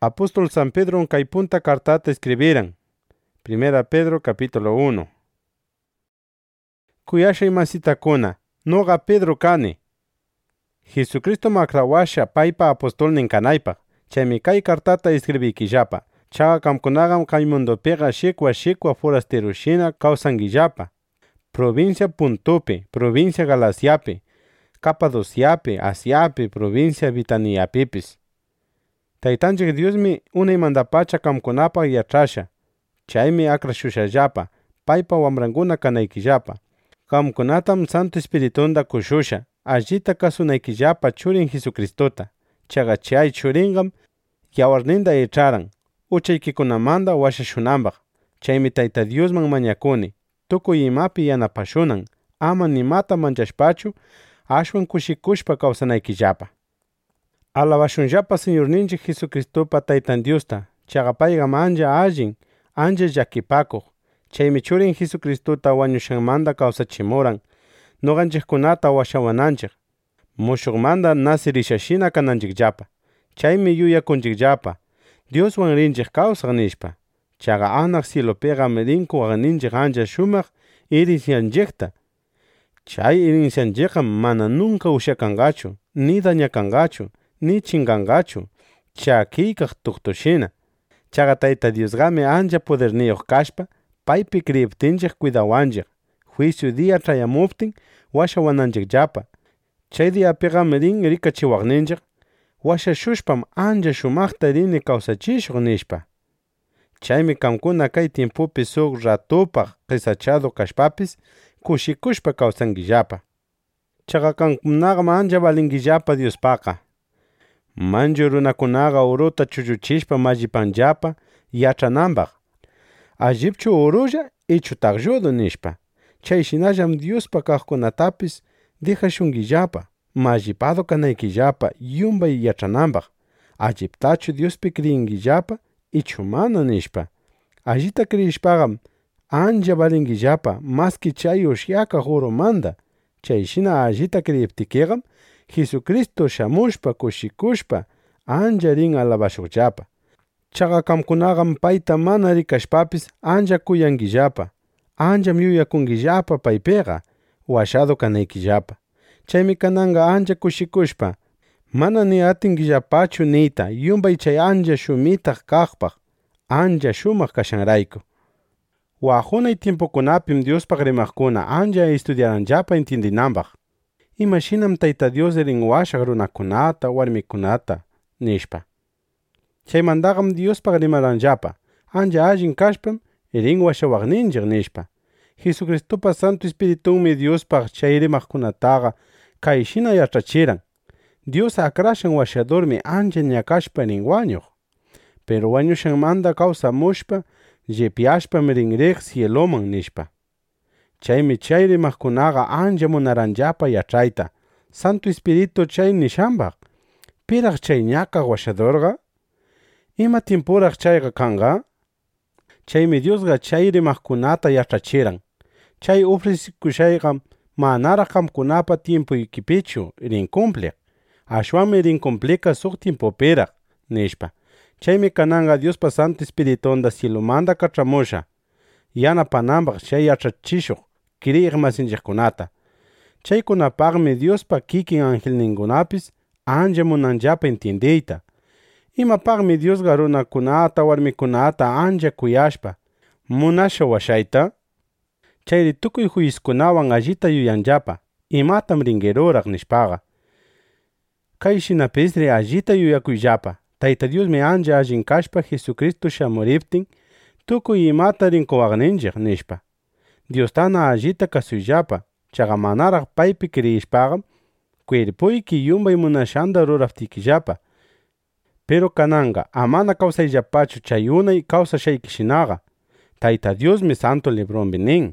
Apóstol San Pedro kay punta cartata escribiran. Primera Pedro capítulo 1. Kuyashay masitakuna, noga Pedro kani. Jesucristo makrawasha paipa apostol ninkanaypaq. Chaymi kay cartata escribikillapa. Chaqa qamkunaqam kay mundopega shikwa forasterushina kawsankillapa. Provincia Puntopi, provincia Galaciapi, Capadociapi, Asiapi, provincia Bitaniapipis. Taytanchik Diosmi unaymantapacha qamkunapaq yachasha. Chaymi akrashushallapa, paypa wamrankuna kanaykillapa. Qamkunatam Santo Espiritunta kushusha, allita kasunaykillapa churin Jesucristota. Chaqa chay churinqam yawarninta icharan, uchaykikunamanta washashunanpaq. Chaymi Tayta Diosman mañakuni, tukuy imapi yanapashunan, ama nimata manchashpachu, ashwan kushikushpa kawsanaykillapa. Alabashunllapa Señorninchik Jesucristopa Taytan Diosta, chaqa payqam ancha allin, ancha llakipakuq. Chaymi churin Jesucristota wañushanmanta kawsachimuran, noqanchikkunata washawananchik, mushuqmanta nasirishashina kananchikllapa. Chaymi yuyakunchikllapa, Dioswan rinchik kawsaq nishpa. Chaqa anaq cielopiqam rinku waqninchik ancha shumaq herencianchikta. Chay herencianchikqam mana nunca ushakanqachu, ni dañakanqachu, ni chinkanqachu, chakiykaq tuktushina. Chaqa Tayta Diosqami ancha poderniyuq kashpa, paypi kriyiptinchik cuidawanchik, juicio dia chayamuptin washawananchikllapa. Chay diapiqam rin rikachiwaqninchik, washashushpam ancha shumaqta rini kawsachishuq nishpa. Chaymi qamkuna kay tiempupi suq ratupaq qisachado kashpapis, kushikushpa kawsankillapa. Chaqa qamkunaqam ancha valinkillapa Diospaqa. Manchu runakunaqa uruta chulluchishpa mallipanllapa yachananpaq. Allipchu urulla ichu taqlludu nishpa. Chayshinallam Diospa kaqkunatapis dijashunkillapa, mallipado kanaykillapa yumbay yachananpaq. Alliptachu Diospi kriyinkillapa ichu mana nishpa. Allita kriyishpaqam ancha valinkillapa maski chay ushyakaq urumanta. Chayshina allita kriyiptikiqam Jesucristo shamushpa kushikushpa ancha rin alabashuqllapa. Chaqa qamkunaqam payta mana rikashpapis ancha kuyankillapa, ancham yuyakunkillapa paypiqa, washado kanaykillapa. Chaymi kananqa ancha kushikushpa, mana ni atinkillapachu niyta yumbay chay ancha shumitaq kaqpaq, ancha shumaq kashanrayku. Waqunay tiempukunapim Diospaq rimaqkuna ancha estudiaranllapa entiendinanpaq. Imashinam Tayta Dios rin washaq runakunata, warmikunata, nishpa. Chaymantaqam Diospaq rimaranllapa, ancha allin kashpam rin washawaqninchik nishpa. Jesucristopa Santo Espiritunmi Diospaq chay rimaqkunataqa kayshina yachachiran. Dios akrashan washadurmi ancha ñakashpa rin wañuq. Pero wañushanmanta kawsamushpa, llipyashpam rin riq cieloman nishpa. Chaymi chay rimaqkunaqa ancha munaranllapa yachayta, Santo Espiritu chay nishanpaq. Piraq chay ñakaq washadurqa? Ima tiempuraq chayqa kanqa? Chaymi Diosqa chay rimaqkunata yachachiran. Chay ofrecikushayqa manaraq qamkunapa tiempuykipichu rin cumpliq. Ashwanmi rin cumpliqa suq tiempupiraq, nishpa. Chaymi kananqa Diospa Santo Espiritunta cielomanta kach'amusha, yanapananpaq chay yachachishuq kriyiq masinchikkunata. Chaykunapaqmi Diospa kikin angelninkunapis ancha munanllapa entiendiyta. Imapaqmi Diosqa runakunata, warmikunata ancha kuyashpa, munasha washayta. Chayri tukuy juizkunawan allita yuyanllapa, imatam ringeruraq nishpaqa. Kaysinapisri allita yuyakuyllapa, Tayta Diosmi ancha allin kashpa Jesucristo shamuriptin, tukuy imata rinkuwaqninchik nishpa. Diostana allita kasuyllapa, chaqa manaraq paypi kriyishpaqam, cuerpuyki yumbay munashanta ruraptikillapa. Pero kananqa amana kawsayllapachu chay unay kawsashaykishinaqa. Tayta Diosmi Santo Librompi nin: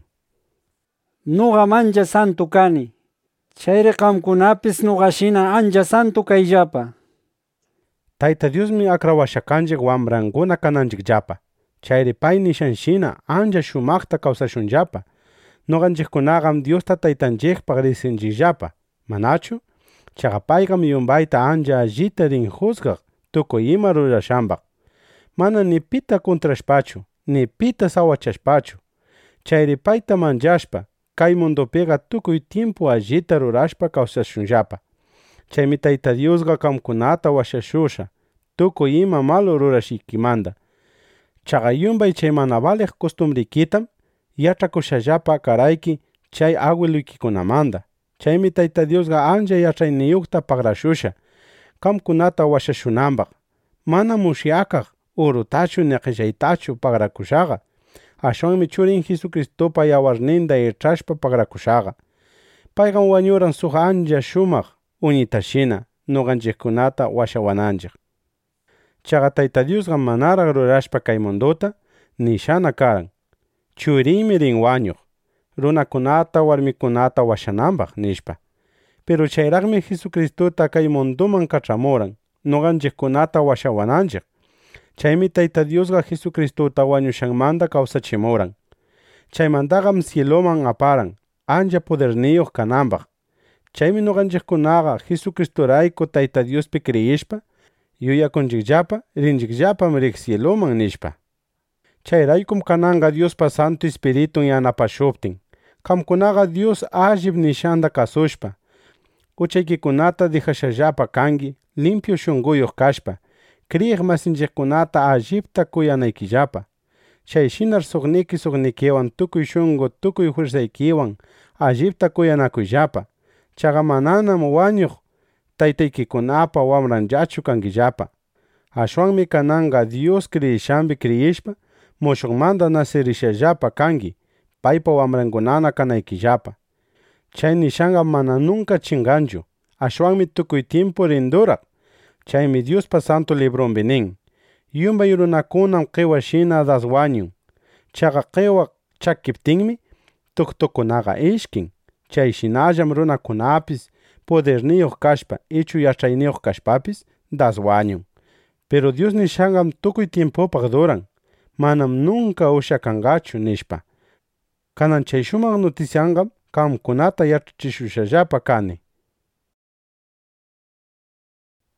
Nuqa mancha santu kani. Chayri qamkunapis nuqashina ancha santu kayllapa. Tayta Diosmi akrawashakanchik wamrankuna kananchikllapa. Chayri pay nishanshina ancha shumaqta kawsashunllapa. Nuqanchikkunaqam Diosta taytanchikpaq riqsinchikllapa, manachu? Chaqa payqam yumbayta ancha allita rin juzgaq tukuy ima rurashanpaq. mana ni pita contrashpachu, ni pita sawachashpachu. Chayri payta manchashpa, kay mundopiqa tukuy tiempo allita rurashpa kawsashunllapa. Chaymi Tayta Diosqa qamkunata washashusha, tukuy ima malo rurashiykimanta. Chaqa yumbay chay mana baliq costumbrikitam yach'akushallapa karayki chay abueluykikunamanta. Chaymi Tayta Diosqa ancha yach'ayniyuqta pagrashusha, qamkunata washashunanpaq. Mana musyakaq urutachu ni qillaytachu pagrakushaqa. Ashwanmi churin Jesucristopa yawarninta ich'ashpa pagrakushaqa. Payqam wañuran suq ancha shumaq uñitashina nuqanchikkunata washawananchik. Chaqa Tayta Diosqa manaraq rurashpa kay munduta nishana karan. Churinmi rin wañuq, runakunata warmikunata washananpaq nishpa. Pero chayraqmi Jesucristota kay munduman kach'amuran, nuqanchikkunata washawananchik. Chaymi Tayta Diosqa Jesucristota wañushanmanta kawsachimuran. Chaymantaqam cieloman aparan, ancha poderniyuq kananpaq. Chaymi nuqanchikkunaqa Jesucristorayku Tayta Diospi kriyishpa, yuyakunchikllapa, rinchikllapam riq cieloman nishpa. Chayraykum kananqa Diospa Santo Espiritun yanapashuptin, qamkunaqa Dios allip nishanta kasushpa, uchaykikunata dijashallapa kanki, limpio shunquyuq kashpa, kriyiq masinchikkunata allipta kuyanaykillapa. Chayshinar suqnikiwan tukuy shunqu tukuy fuerzaykiwan allipta kuyanakuyllapa. Chaqa mananam wañuq taytaykikunapa wamranllachu kankillapa. Ashwanmi kananqa Dios kriyishanpi kriyishpa, mushuqmanta nasirishallapa kanki, paypa wamrankunana kanaykillapa. Chay nishanqa mana nunca chinganchu, ashwanmi tukuy tiempo rinduraq. Chaymi Diospa Santo Librumpi nin: yumbay runakunam qiwashina daswañun. Chaqa qiwa chakiptinmi tuktukunaqa ishkin. Chayshinallam runakunapis poderniyuq kashpa ichu yach'ayniyuq kashpapis daswañun. Pero Dios nishanqam tukuy tiempopaq duran, manam nunca ushakanqachu nishpa. Kanan chay shumaq noticianqam qamkunata yachachishushallapa kani.